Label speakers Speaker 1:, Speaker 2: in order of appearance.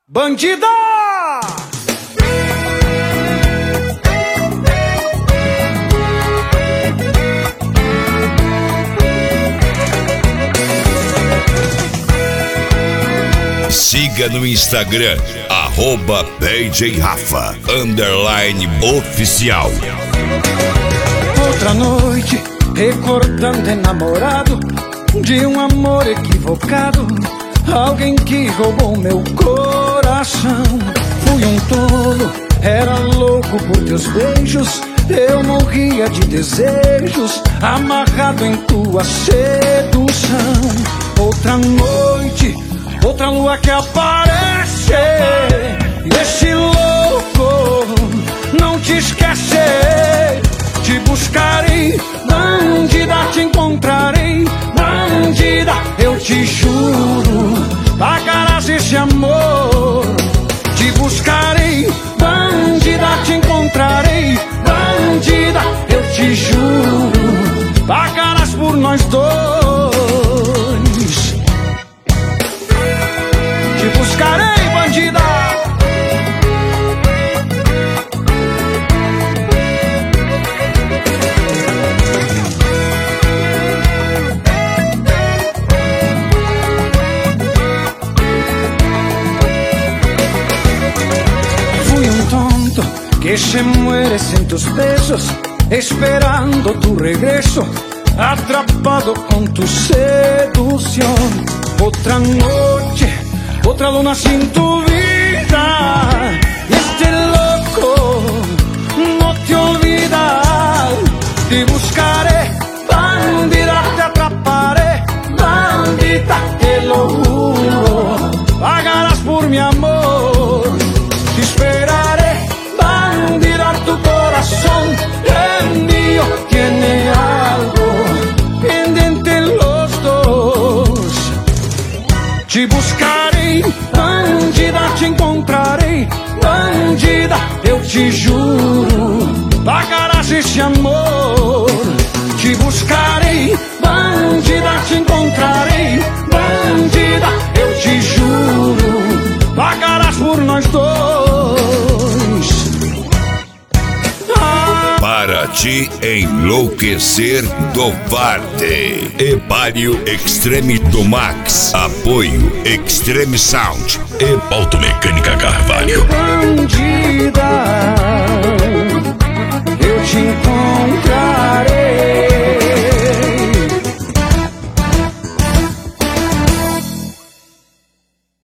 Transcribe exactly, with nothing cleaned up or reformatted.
Speaker 1: Bandida!
Speaker 2: Siga no Instagram, arroba D J Rafa, underline oficial.
Speaker 1: Outra noite, recordando enamorado de um amor equivocado, alguém que roubou meu coração. Fui um tolo, era louco por teus beijos, eu morria de desejos, amarrado em tua sedução. Outra noite, outra lua que aparece, e esse louco não te esquece. Te buscarei, bandida, te encontrarei, bandida, eu te juro, pagarás esse amor. Te buscarei, bandida, te encontrarei, bandida, eu te juro, pagarás por nós dois. Te buscarei, bandida. Que se muere sin tus besos, esperando tu regreso, atrapado con tu seducción. Otra noche, otra luna sin tu vida, y este loco no te olvida. Te buscaré, bandida, te atraparé, bandita, te lo juro, pagarás por mi amor. Te esperaré, bandida, tu corazón, el mío tiene algo pendiente los dos. Te buscarei, bandida, te encontrarei, bandida, eu te juro, pagarás esse amor. Te buscarei, bandida, te encontrarei, bandida, eu te juro, pagarás por nós dois.
Speaker 2: Para te enlouquecer do Varte. Epário Extreme do Max. Apoio Extreme Sound e Automecânica Carvalho.
Speaker 1: Bandida, eu te encontrarei.